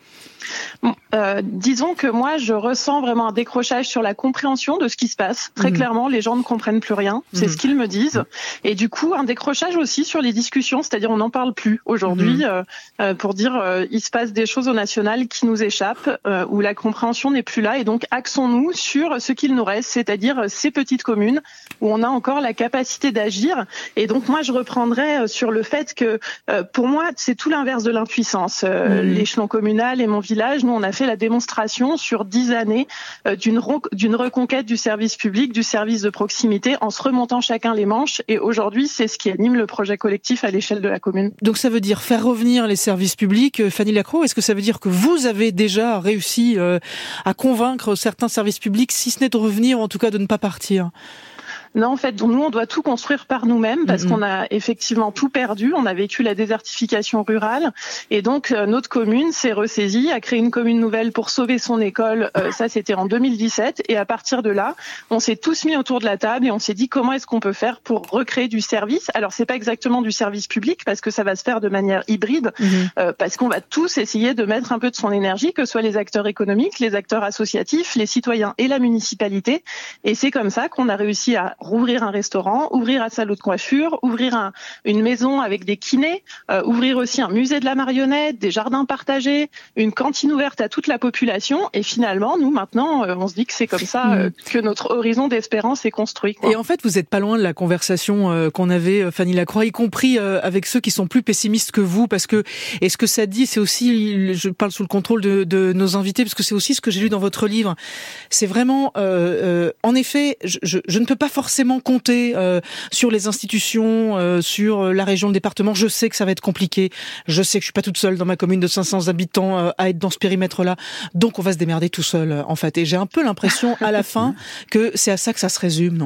Speaker 8: Bon, euh, disons que moi, je ressens vraiment un décrochage sur la compréhension de ce qui se passe. Très mmh. clairement, les gens ne comprennent plus rien. C'est mmh. ce qu'ils me disent. Et du coup, un décrochage aussi sur les discussions, c'est-à-dire on n'en parle plus aujourd'hui mmh. euh, euh, pour dire euh, il se passe des choses au national qui nous échappent, euh, où la compréhension n'est plus là. Et donc, axons-nous sur ce qu'il nous reste, c'est-à-dire ces petites communes où on a encore la capacité d'agir. Et donc, moi, je reprendrais sur le fait que, euh, pour moi, c'est tout l'inverse de l'impuissance. Euh, mmh. L'échelon communal et mon village, nous, on a fait la démonstration sur dix années euh, d'une, re- d'une reconquête du service public, du service de proximité, en se remontant chacun les manches. Et aujourd'hui, c'est ce qui anime le projet collectif à l'échelle de la commune.
Speaker 3: Donc ça veut dire faire revenir les services publics. Fanny Lacroix, est-ce que ça veut dire que vous avez déjà réussi euh, à convaincre certains services publics, si ce n'est de revenir, ou en tout cas de ne pas partir ?
Speaker 8: Non, en fait, nous, on doit tout construire par nous-mêmes parce mmh. qu'on a effectivement tout perdu. On a vécu la désertification rurale et donc euh, notre commune s'est ressaisie, a créé une commune nouvelle pour sauver son école. Euh, ça, c'était en deux mille dix-sept et à partir de là, on s'est tous mis autour de la table et on s'est dit comment est-ce qu'on peut faire pour recréer du service. Alors, c'est pas exactement du service public parce que ça va se faire de manière hybride mmh. euh, parce qu'on va tous essayer de mettre un peu de son énergie, que ce soit les acteurs économiques, les acteurs associatifs, les citoyens et la municipalité. Et c'est comme ça qu'on a réussi à rouvrir un restaurant, ouvrir un salon de coiffure, ouvrir un, une maison avec des kinés, euh, ouvrir aussi un musée de la marionnette, des jardins partagés, une cantine ouverte à toute la population. Et finalement, nous, maintenant, euh, on se dit que c'est comme ça euh, que notre horizon d'espérance est construit, quoi.
Speaker 3: Et en fait, vous n'êtes pas loin de la conversation euh, qu'on avait, Fanny Lacroix, y compris euh, avec ceux qui sont plus pessimistes que vous, parce que, et ce que ça dit, c'est aussi, je parle sous le contrôle de, de nos invités, parce que c'est aussi ce que j'ai lu dans votre livre. C'est vraiment, euh, euh, en effet, je, je, je ne peux pas forcément compter euh, sur les institutions, euh, sur la région, le département. Je sais que ça va être compliqué. Je sais que je suis pas toute seule dans ma commune de cinq cents habitants euh, à être dans ce périmètre-là. Donc on va se démerder tout seul, euh, en fait. Et j'ai un peu l'impression, à la fin, que c'est à ça que ça se résume, non ?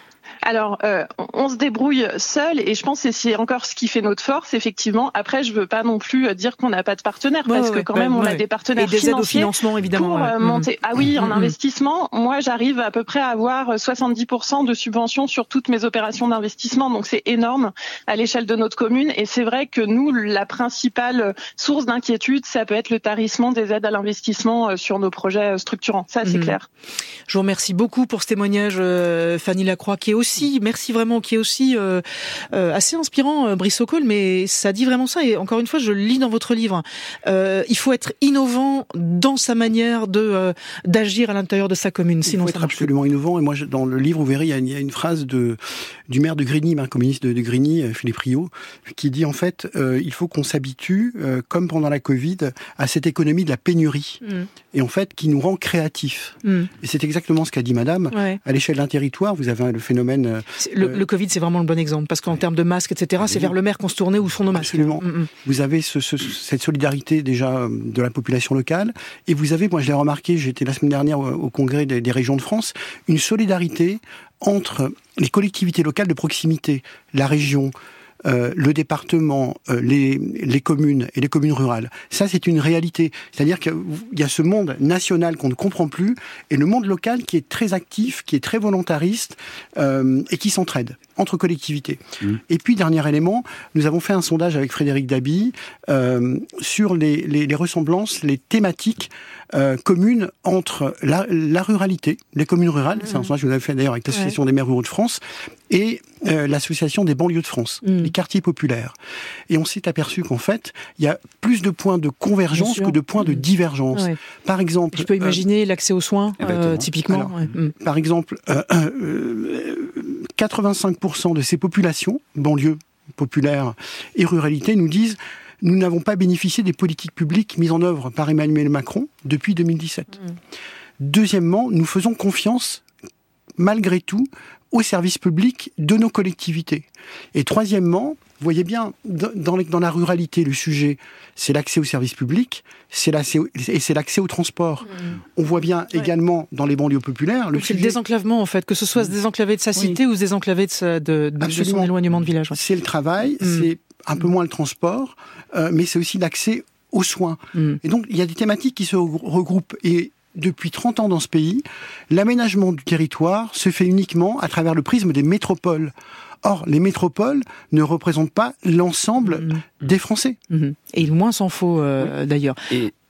Speaker 8: Alors, euh, on se débrouille seul et je pense que c'est encore ce qui fait notre force, effectivement. Après, je veux pas non plus dire qu'on n'a pas de partenaires ouais, parce ouais, que quand ouais, même, on ouais. a des partenaires
Speaker 3: et des
Speaker 8: financiers
Speaker 3: aides au financement, évidemment,
Speaker 8: pour
Speaker 3: ouais.
Speaker 8: monter. Mmh. Ah oui,
Speaker 3: mmh.
Speaker 8: en investissement, moi, j'arrive à peu près à avoir soixante-dix pour cent de subventions sur toutes mes opérations d'investissement. Donc, c'est énorme à l'échelle de notre commune. Et c'est vrai que nous, la principale source d'inquiétude, ça peut être le tarissement des aides à l'investissement sur nos projets structurants. Ça, c'est mmh. clair.
Speaker 3: Je vous remercie beaucoup pour ce témoignage, euh, Fanny Lacroix, qui est aussi, merci vraiment, qui est aussi euh, euh, assez inspirant, euh, Brice Sokol, mais ça dit vraiment ça. Et encore une fois, je le lis dans votre livre. Euh, il faut être innovant dans sa manière de euh, d'agir à l'intérieur de sa commune. Sinon,
Speaker 5: il faut être absolument innovant. Et moi, je, dans le livre, vous verrez, il y a une, il y a une phrase de du maire de Grigny, un communiste de, de Grigny, Philippe Riot, qui dit en fait, euh, il faut qu'on s'habitue, euh, comme pendant la Covid, à cette économie de la pénurie, mm. et en fait, qui nous rend créatifs. Mm. Et c'est exactement ce qu'a dit Madame. Ouais. À l'échelle d'un territoire, vous avez le phénomène. Euh,
Speaker 3: le, le Covid, c'est vraiment le bon exemple, parce qu'en termes de masques, et cetera, c'est vers le maire qu'on se tournait où sont nos masques.
Speaker 5: Absolument. Mm-hmm. Vous avez ce, ce, cette solidarité déjà de la population locale, et vous avez, moi je l'ai remarqué, j'étais la semaine dernière au, au congrès des, des régions de France, une solidarité entre les collectivités locales de proximité, la région, Euh, le département, euh, les, les communes et les communes rurales. Ça, c'est une réalité. C'est-à-dire qu'il y a ce monde national qu'on ne comprend plus et le monde local qui est très actif, qui est très volontariste euh, et qui s'entraide entre collectivités. Mmh. Et puis, dernier élément, nous avons fait un sondage avec Frédéric Dabi euh, sur les, les, les ressemblances, les thématiques euh, communes entre la, la ruralité, les communes rurales, mmh. c'est un sondage que vous avez fait d'ailleurs avec l'Association ouais. des maires ruraux de France, et euh, l'Association des banlieues de France, mmh. les quartiers populaires. Et on s'est aperçu qu'en fait, il y a plus de points de convergence que de points mmh. de divergence. Ouais. Par exemple...
Speaker 3: Je peux imaginer euh, l'accès aux soins, euh, typiquement.
Speaker 5: Alors,
Speaker 3: ouais. mmh.
Speaker 5: Par exemple, euh, euh, quatre-vingt-cinq pour cent de ces populations, banlieues populaires et ruralité, nous disent « Nous n'avons pas bénéficié des politiques publiques mises en œuvre par Emmanuel Macron depuis deux mille dix-sept. Mmh. » Deuxièmement, nous faisons confiance, malgré tout, aux services publics de nos collectivités. Et troisièmement, vous voyez bien, dans, les, dans la ruralité, le sujet, c'est l'accès aux services publics, c'est l'accès, et c'est l'accès au transport. Mmh. On voit bien ouais. également dans les banlieues populaires... Le
Speaker 3: c'est
Speaker 5: sujet...
Speaker 3: le désenclavement, en fait, que ce soit se désenclaver de sa cité oui. ou se désenclaver de, sa, de, de, de son éloignement de village. Ouais.
Speaker 5: C'est le travail, mmh. c'est un peu moins le transport, euh, mais c'est aussi l'accès aux soins. Mmh. Et donc, il y a des thématiques qui se regroupent. Et depuis trente ans dans ce pays, l'aménagement du territoire se fait uniquement à travers le prisme des métropoles. Or, les métropoles ne représentent pas l'ensemble mmh. des Français.
Speaker 3: Mmh. Et il moins s'en faut, euh, oui. d'ailleurs.
Speaker 1: Et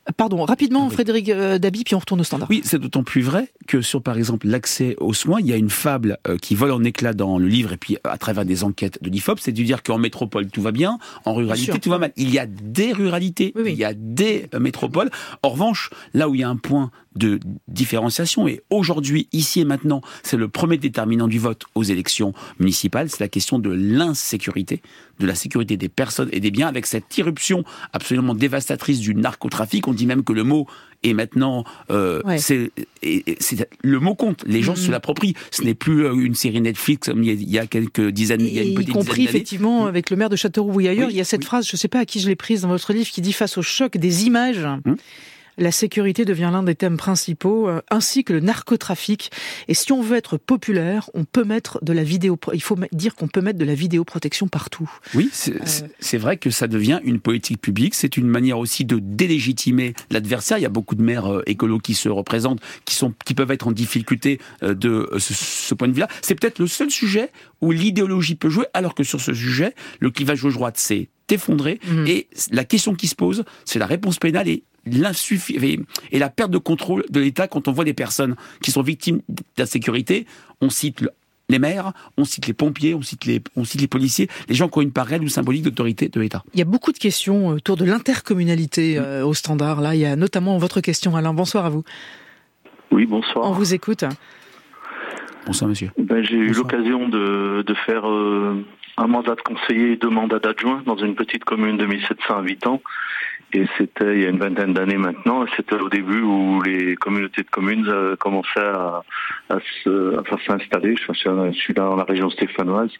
Speaker 3: Pardon, rapidement, oui. Frédéric euh, Dabi, puis on retourne au standard.
Speaker 1: Oui, c'est d'autant plus vrai que sur, par exemple, l'accès aux soins, il y a une fable euh, qui vole en éclats dans le livre, et puis à travers des enquêtes de l'I F O P, c'est de dire qu'en métropole, tout va bien, en ruralité, tout va mal. Il y a des ruralités, oui, oui. il y a des euh, métropoles. En revanche, là où il y a un point de différenciation, et aujourd'hui, ici et maintenant, c'est le premier déterminant du vote aux élections municipales, c'est la question de l'insécurité, de la sécurité des personnes et des biens, avec cette irruption absolument dévastatrice du narcotrafic. On dit même que le mot est maintenant... Euh, ouais. c'est, et, et c'est, le mot compte, les gens mmh. se l'approprient. Ce n'est plus une série Netflix comme il y a, il y a quelques dizaines, il y a une petite
Speaker 3: y compris
Speaker 1: dizaine
Speaker 3: effectivement
Speaker 1: d'années.
Speaker 3: Avec le maire de Châteauroux et ailleurs,
Speaker 1: oui,
Speaker 3: il y a cette
Speaker 1: oui.
Speaker 3: phrase, je ne sais pas à qui je l'ai prise dans votre livre, qui dit « Face au choc des images mmh. », la sécurité devient l'un des thèmes principaux, euh, ainsi que le narcotrafic. Et si on veut être populaire, on peut mettre de la vidéo. Il faut dire qu'on peut mettre de la vidéoprotection partout.
Speaker 1: Oui, c'est, euh... c'est vrai que ça devient une politique publique. C'est une manière aussi de délégitimer l'adversaire. Il y a beaucoup de maires euh, écolos qui se représentent, qui sont, qui peuvent être en difficulté euh, de euh, ce, ce point de vue-là. C'est peut-être le seul sujet où l'idéologie peut jouer, alors que sur ce sujet, le clivage gauche-droite s'est effondré. Mmh. Et la question qui se pose, c'est la réponse pénale et l'insuffisance et la perte de contrôle de l'État quand on voit des personnes qui sont victimes d'insécurité. On cite le, les maires, on cite les pompiers, on cite les, on cite les policiers, les gens qui ont une part réelle ou symbolique d'autorité de l'État.
Speaker 3: Il y a beaucoup de questions autour de l'intercommunalité euh, au standard. Là, il y a notamment votre question, Alain. Bonsoir à vous.
Speaker 9: Oui, bonsoir.
Speaker 3: On vous écoute.
Speaker 1: Bonsoir, monsieur.
Speaker 9: Ben, j'ai
Speaker 1: bonsoir.
Speaker 9: eu l'occasion de, de faire euh, un mandat de conseiller et deux mandats d'adjoint dans une petite commune de mille sept cents habitants. Et c'était il y a une vingtaine d'années maintenant, et c'était au début où les communautés de communes euh, commençaient à, à, se, à s'installer. Je suis, je suis là dans la région stéphanoise.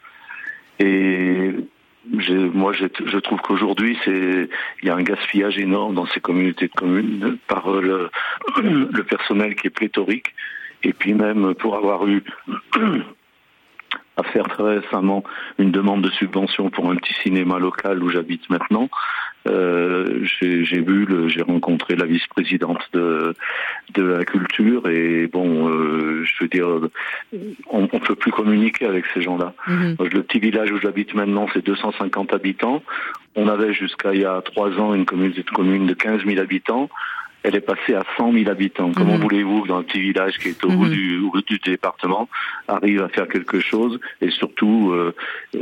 Speaker 9: Et j'ai, moi, j'ai, je trouve qu'aujourd'hui, c'est, il y a un gaspillage énorme dans ces communautés de communes par le, le personnel qui est pléthorique. Et puis même pour avoir eu... à faire très récemment une demande de subvention pour un petit cinéma local où j'habite maintenant. Euh, j'ai, j'ai vu, le, j'ai rencontré la vice-présidente de de la culture et bon, euh, je veux dire, on, on peut plus communiquer avec ces gens-là. Mm-hmm. Donc, le petit village où j'habite maintenant, c'est deux cent cinquante habitants. On avait jusqu'à il y a trois ans une communauté de communes de quinze mille habitants. Elle est passée à cent mille habitants. Comment mmh. voulez-vous que dans un petit village qui est au, mmh. bout, du, au bout du département arrive à faire quelque chose? Et surtout, euh,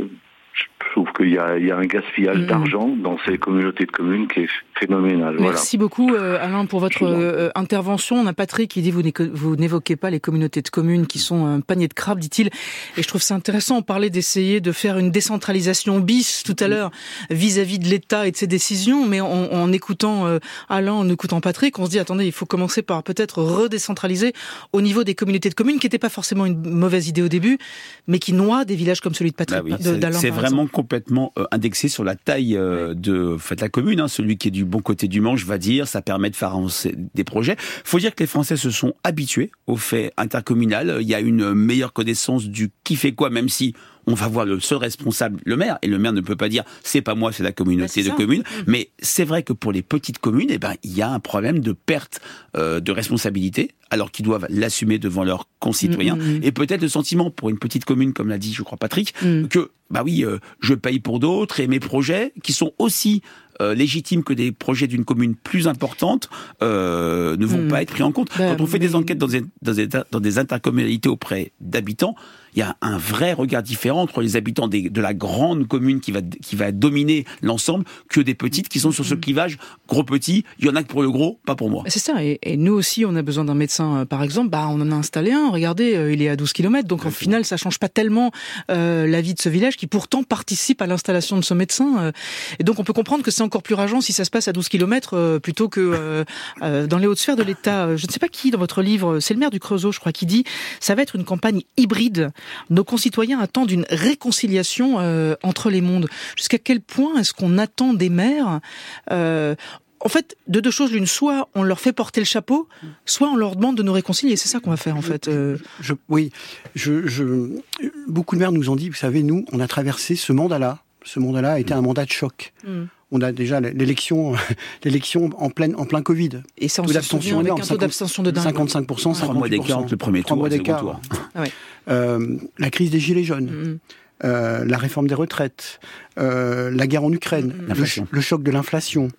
Speaker 9: je trouve qu'il y a, il y a un gaspillage mmh. d'argent dans ces communautés de communes qui est phénoménal.
Speaker 3: Merci
Speaker 9: voilà.
Speaker 3: beaucoup euh, Alain pour votre euh, intervention. On a Patrick qui dit vous, vous n'évoquez pas les communautés de communes qui sont un panier de crabes, dit-il. Et je trouve ça intéressant. On parlait d'essayer de faire une décentralisation bis tout à l'heure vis-à-vis de l'État et de ses décisions, mais en, en écoutant euh, Alain, en écoutant Patrick, on se dit attendez, il faut commencer par peut-être redécentraliser au niveau des communautés de communes, qui n'était pas forcément une mauvaise idée au début, mais qui noie des villages comme celui de Patrick,
Speaker 1: bah oui,
Speaker 3: de, d'Alain.
Speaker 1: C'est
Speaker 3: par
Speaker 1: vraiment
Speaker 3: exemple.
Speaker 1: complètement euh, indexé sur la taille euh, de en fait, la commune. Hein, celui qui est du bon côté du manche va dire, ça permet de faire avancer des projets. Faut dire que les Français se sont habitués au fait intercommunal. Il y a une meilleure connaissance du qui fait quoi, même si on va voir le seul responsable, le maire, et le maire ne peut pas dire c'est pas moi, c'est la communauté ben, de communes. Mmh. Mais c'est vrai que pour les petites communes, eh ben il y a un problème de perte euh, de responsabilité, alors qu'ils doivent l'assumer devant leurs concitoyens, mmh. et peut-être le sentiment pour une petite commune, comme l'a dit, je crois Patrick, mmh. que bah oui, euh, je paye pour d'autres et mes projets qui sont aussi euh, légitimes que des projets d'une commune plus importante euh, ne vont mmh. pas être pris en compte. Ben, Quand on fait mais... des enquêtes dans des, dans des, dans des intercommunalités auprès d'habitants, il y a un vrai regard différent entre les habitants des, de la grande commune qui va, qui va dominer l'ensemble que des petites qui sont sur ce clivage gros-petit. Il y en a que pour le gros, pas pour moi.
Speaker 3: C'est ça. Et, et nous aussi, on a besoin d'un médecin, par exemple. Bah, on en a installé un. Regardez, euh, il est à douze kilomètres. Donc, au final, ça change pas tellement euh, la vie de ce village qui, pourtant, participe à l'installation de ce médecin. Euh, et donc, on peut comprendre que c'est encore plus rageant si ça se passe à douze kilomètres euh, plutôt que euh, euh, dans les hautes sphères de l'État. Je ne sais pas qui, dans votre livre, c'est le maire du Creusot, je crois, qui dit « Ça va être une campagne hybride. Nos concitoyens attendent une réconciliation euh, entre les mondes. » Jusqu'à quel point est-ce qu'on attend des maires euh, en fait, de deux choses l'une, soit on leur fait porter le chapeau, soit on leur demande de nous réconcilier. C'est ça qu'on va faire, en fait. Euh...
Speaker 5: Je, oui, je, je, beaucoup de maires nous ont dit, vous savez, nous, on a traversé ce mandat-là. Ce mandat-là a été un mandat de choc. Mm. On a déjà l'élection, l'élection en plein, en plein Covid.
Speaker 3: Et ça, on se souvient avec un taux d'abstention de dingue.
Speaker 5: cinquante-cinq pour cent,
Speaker 1: cinquante pour cent. Trois mois d'écart entre le premier tour et le second tour.
Speaker 5: Ah ouais. euh, la crise des Gilets jaunes. Mm. Euh, la réforme des retraites, euh, la guerre en Ukraine, mmh. le, ch- le choc de l'inflation,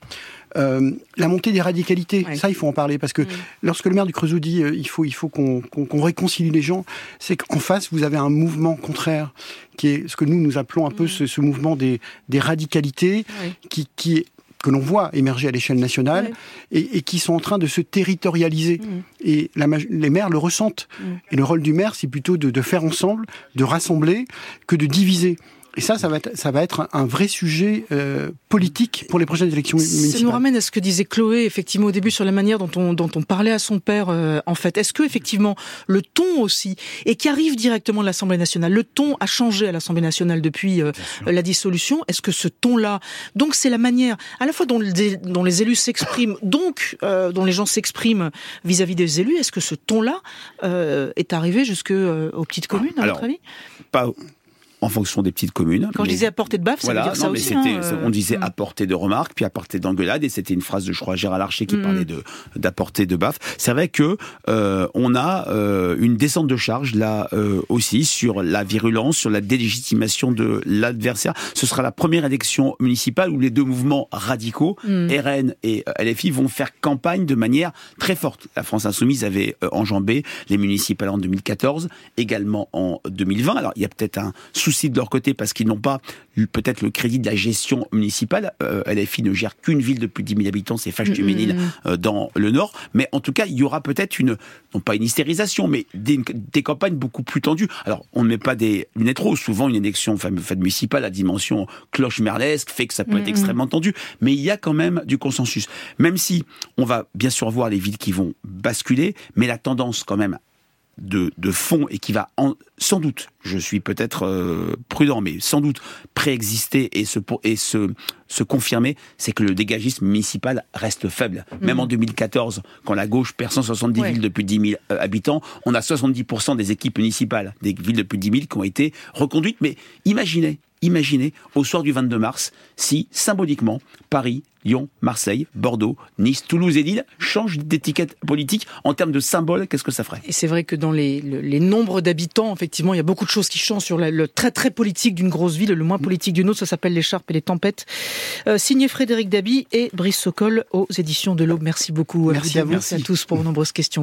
Speaker 5: Euh, la montée des radicalités,
Speaker 3: ouais.
Speaker 5: ça il faut en parler parce que mmh. lorsque le maire du Creusot dit euh, il faut il faut qu'on, qu'on, qu'on réconcilie les gens, c'est qu'en face vous avez un mouvement contraire qui est ce que nous nous appelons un mmh. peu ce, ce mouvement des des radicalités ouais. qui qui est que l'on voit émerger à l'échelle nationale ouais. et, et qui sont en train de se territorialiser. Mmh. Et la, les maires le ressentent. Mmh. Et le rôle du maire, c'est plutôt de, de faire ensemble, de rassembler, que de diviser. Et ça, ça va être, ça va être un vrai sujet euh, politique pour les prochaines élections municipales.
Speaker 3: Ça nous ramène à ce que disait Chloé, effectivement, au début, sur la manière dont on, dont on parlait à son père, euh, en fait. Est-ce que, effectivement, le ton aussi, et qui arrive directement de l'Assemblée nationale, le ton a changé à l'Assemblée nationale depuis euh, la dissolution. Est-ce que ce ton-là, donc c'est la manière, à la fois dont, le, dont les élus s'expriment, donc euh, dont les gens s'expriment vis-à-vis des élus, est-ce que ce ton-là euh, est arrivé jusque euh, aux petites communes, à
Speaker 1: Alors,
Speaker 3: votre avis ?
Speaker 1: Pas en fonction des petites communes.
Speaker 3: Quand mais... je disais à portée de baffe, ça
Speaker 1: voilà,
Speaker 3: veut dire ça
Speaker 1: non, mais
Speaker 3: aussi.
Speaker 1: C'était,
Speaker 3: hein,
Speaker 1: on disait
Speaker 3: euh...
Speaker 1: à portée de remarque, puis à portée d'engueulade, et c'était une phrase de, je crois, Gérard Larcher qui mmh. parlait de d'apporter de baffe. C'est vrai que euh, on a euh, une descente de charge là euh, aussi sur la virulence, sur la délégitimation de l'adversaire. Ce sera la première élection municipale où les deux mouvements radicaux, mmh. R N et L F I, vont faire campagne de manière très forte. La France Insoumise avait euh, enjambé les municipales en deux mille quatorze, également en deux mille vingt. Alors il y a peut-être un souci de leur côté parce qu'ils n'ont pas peut-être le crédit de la gestion municipale. Euh, L F I ne gère qu'une ville de plus de dix mille habitants, c'est Fâche-Tuménil mmh. euh, dans le Nord. Mais en tout cas, il y aura peut-être une, non pas une hystérisation, mais des, des campagnes beaucoup plus tendues. Alors, on ne met pas des lunettes roses. Souvent, une élection municipale à dimension cloche-merlesque fait que ça peut mmh. être extrêmement tendu. Mais il y a quand même du consensus. Même si on va bien sûr voir les villes qui vont basculer, mais la tendance quand même De, de fond et qui va en, sans doute, je suis peut-être euh, prudent, mais sans doute préexister et se, et se, se confirmer, c'est que le dégagisme municipal reste faible. Mmh. Même en deux mille quatorze, quand la gauche perd cent soixante-dix ouais. villes de plus de dix mille euh, habitants, on a soixante-dix pour cent des équipes municipales, des villes de plus de dix mille qui ont été reconduites. Mais imaginez, imaginez, au soir du vingt-deux mars, si symboliquement, Paris, Lyon, Marseille, Bordeaux, Nice, Toulouse et Lille changent d'étiquette politique en termes de symbole, qu'est-ce que ça ferait ?
Speaker 3: Et c'est vrai que dans les, le, les nombres d'habitants, effectivement, il y a beaucoup de choses qui changent sur la, le très très politique d'une grosse ville, le moins politique d'une autre. Ça s'appelle l'écharpe et les tempêtes. Euh, signé Frédéric Dabi et Brice Sokol aux éditions de l'Aube. Merci beaucoup.
Speaker 5: Merci à vous.
Speaker 3: Merci à tous pour vos nombreuses questions.